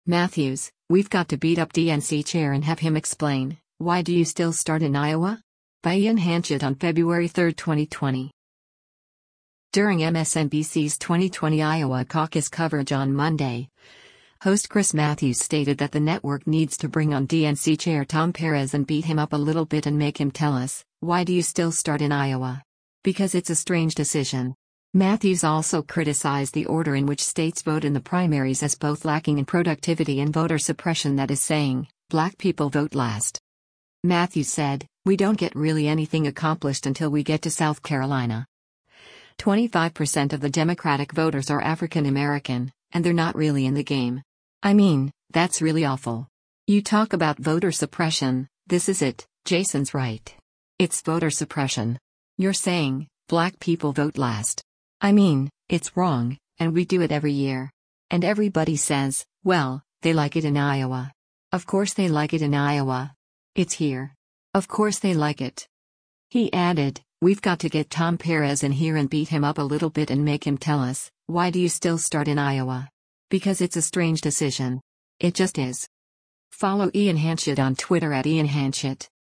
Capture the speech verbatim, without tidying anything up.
Matthews, we've got to beat up D N C chair and have him explain, why do you still start in Iowa? By Ian Hanchett on February third, twenty twenty. During M S N B C's twenty twenty Iowa caucus coverage on Monday, host Chris Matthews stated that the network needs to bring on D N C chair Tom Perez and beat him up a little bit and make him tell us, why do you still start in Iowa? Because it's a strange decision. Matthews also criticized the order in which states vote in the primaries as both lacking in productivity and voter suppression, that is saying, black people vote last. Matthews said, we don't get really anything accomplished until we get to South Carolina. twenty-five percent of the Democratic voters are African American, and they're not really in the game. I mean, that's really awful. You talk about voter suppression, this is it, Jason's right. It's voter suppression. You're saying, black people vote last. I mean, it's wrong, and we do it every year. And everybody says, well, they like it in Iowa. Of course they like it in Iowa. It's here. Of course they like it. He added, we've got to get Tom Perez in here and beat him up a little bit and make him tell us, why do you still start in Iowa? Because it's a strange decision. It just is. Follow Ian Hanchett on Twitter at Ian Hanchett.